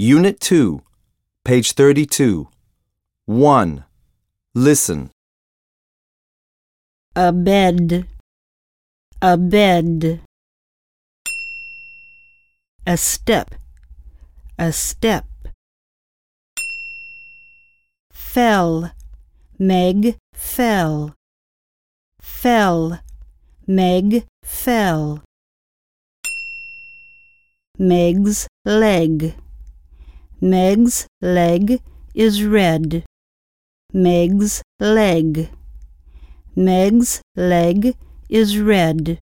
Unit 2, page 32. 1. Listen. A bed, a bed. A step, a step. Fell, Meg fell. Fell, Meg fell. Meg's leg. Meg's leg is red. Meg's leg. Meg's leg is red.